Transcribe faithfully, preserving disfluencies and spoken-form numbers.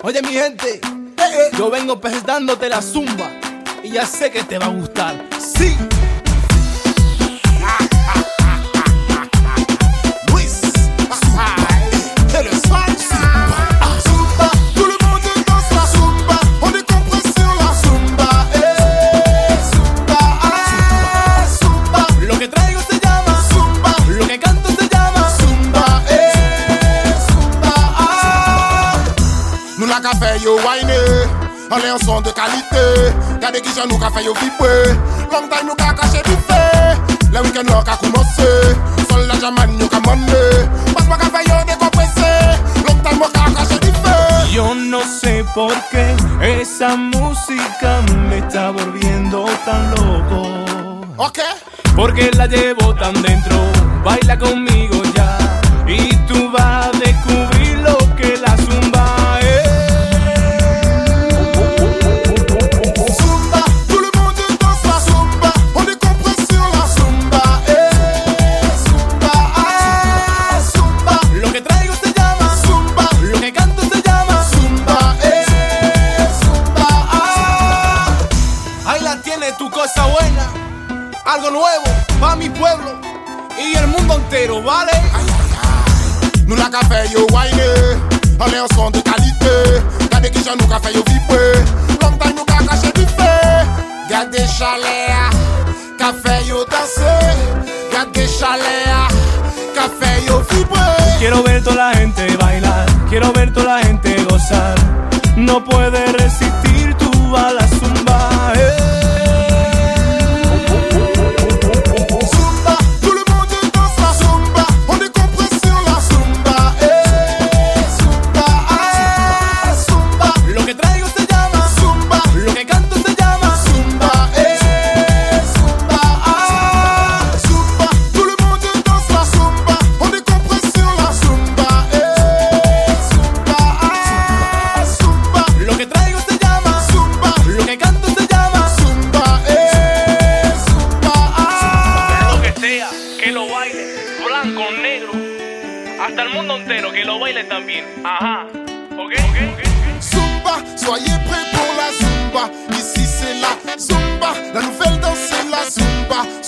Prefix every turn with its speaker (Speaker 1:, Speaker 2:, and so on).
Speaker 1: Oye, mi gente, eh, eh. yo vengo presentándote la zumba y ya sé que te va a gustar. Sí.
Speaker 2: Luis, c'est le swag. Zumba, tout le monde danse la zumba. On est compris sur la zumba. Eh, zumba, ah, zumba.
Speaker 1: Lo que traigo se llama
Speaker 2: zumba.
Speaker 1: Lo que canto se llama
Speaker 2: zumba. Eh, zumba, ah. Nous la café yo wine. On est en son de qualité. Gardez qui j'en nous café yo vibrer. Long time nous ka caché du fait. Le week-end nous ka commencé. Sol la jamane nous ka monné. Pas pas café yo décompressé. Long time nous ka caché du fait.
Speaker 1: Yo no sé por qué esa música me está volviendo tan loco.
Speaker 2: Ok.
Speaker 1: Porque la llevo tan dentro. Baila conmigo ya y tú vas a descubrir lo que la zumba es. Tu cosa buena, algo nuevo pa' mi pueblo y el mundo entero, ¿vale?
Speaker 2: Aïe, aïe, aïe. Nous la café yo wine, on est en son de qualité. Gardez qui j'en nous café yo vibrer. Long time nous ka caché du fait. Gardez chaleur, café yo danser. Gardez chaleur, café yo vibrer.
Speaker 1: Quiero ver toda la gente bailar, quiero ver toda la gente gozar. No puede resistir tú a la zumba, eh. Hasta el mundo entero que lo baile también. Ajá. Ok, ok, ok.
Speaker 2: Zumba, soyez prêts pour la zumba. Ici c'est la zumba, la nouvelle danse c'est la zumba.